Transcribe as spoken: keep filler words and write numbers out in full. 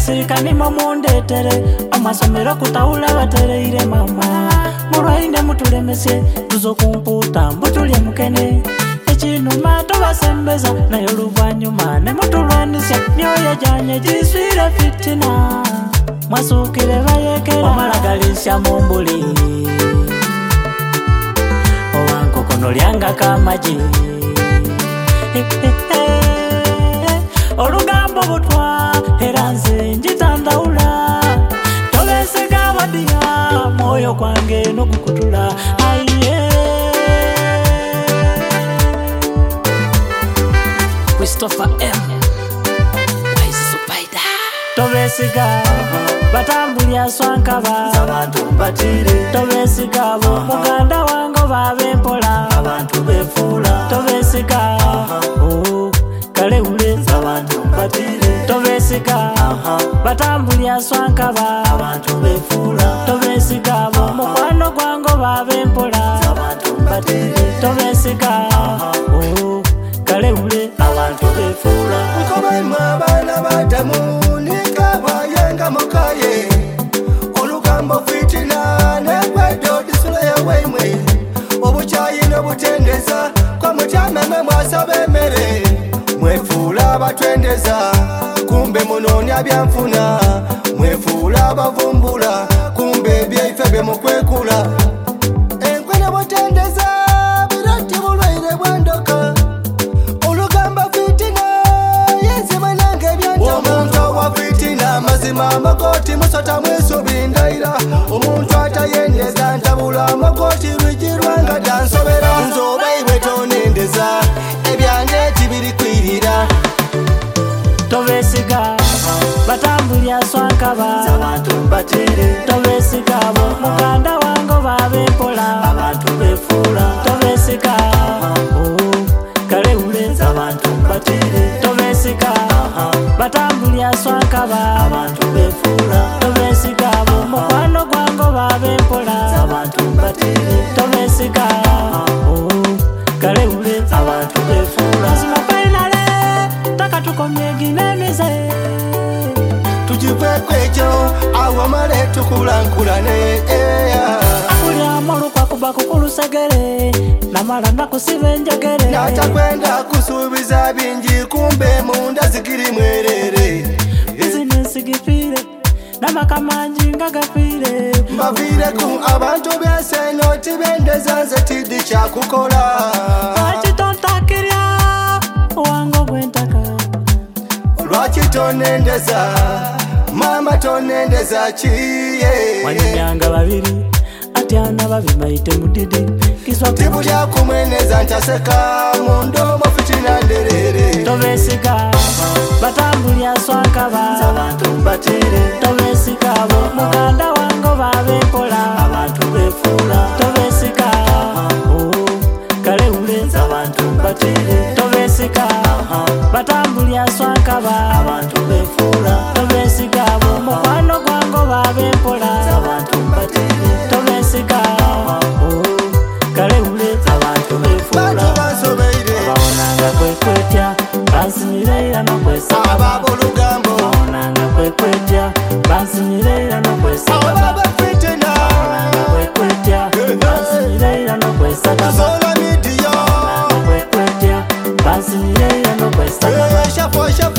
sirikani mamundetere amasomero kutaula batereire mama mulwaine mutulemesye tuzo kumputa mbutulye mukene ekinuma tubasembeza nayo luvanyuma ne mutulwanisya myoyo janye giswire fitina mwasukire bayekera omalagalisya mumbuli owankokono lyanga kamaji olugambo butwa era nze njitandaula tolesega badiya moyo kwange nokukutula aiye Christopher M Waizupaida tobesiga batambulya swankaba abantu batire tobesiga bo muganda wango babempola abantu befula tobesiga oh kale ule abantu batire tobesiga batambulya swankaba abantu befula tobesiga bo mukwano gwango babempola abantu batire tobesiga oh kale ule abantu befula ukobaimwa abana batamu nikabayenga mukaye olugambo fitina negwedo disula yaweimwe obuchayi n'obutendeza kwa mutameme mwasabemere mwefula batwendeza kumbe munonya byanfuna mwefula bavumbula kumbe byaife bemukwekula enkwene butendeza birati bulwaire bwandoka olugamba fitina yenzimanange byantama omuntu wa fitina mazima amakoti musota mwesobindaira omuntu atayendeza ntabula amakoti lwijirwanga dansobera nzobaiwe tonendeza ebyange tibiri kwirira tobesiga batambulya swankaba abantu batere tobesiga bo muganda wango babempola abantu befula tobesiga oh kale ule abantu batere tobesiga batambulya swankaba abantu befula tobesiga bo mukwano gwango babempola abantu batere tobesiga oh kale ule abantu befula mazima finale takatukomye ginemize tujivekwekyo awamale tukulankulane akulya molukwa kuba kukulusegere namala nakusiba enjegere natakwenda kusuubiza bingi kumbe munda zikiri mwerere bizinesi gifire namakamanji nga gafire mbavireku abantu byenseno tibendeza nze tiddi kyakukola lwaki tontakirya owango gwentaka lwaki tonendeza mama tonendeza kiye wanyumyanga babiri atyana babimaite mudidi tibulya kumweneza ntaseka mundomo fitina nderere tobesiga batambulya swankaba abantu batere tobesiga bo muganda wango babempola abantu befula tobesiga oh kale ule abantu batere tobesiga batambulya swankaba abantu befula tobesiga bo mukwano gwango babempola abantu batere tobesiga oh kale ule abantu befula basobeire baonanga kwekwetya bansinyireira nokwesaba ababolugambo baonanga kwekwetya bansinyireira nokwesaba ababafitina baonanga kwekwetya bansinyireira nokwesaba zola midiya kwekwetya bansinyireira nokwesaba shafo shafo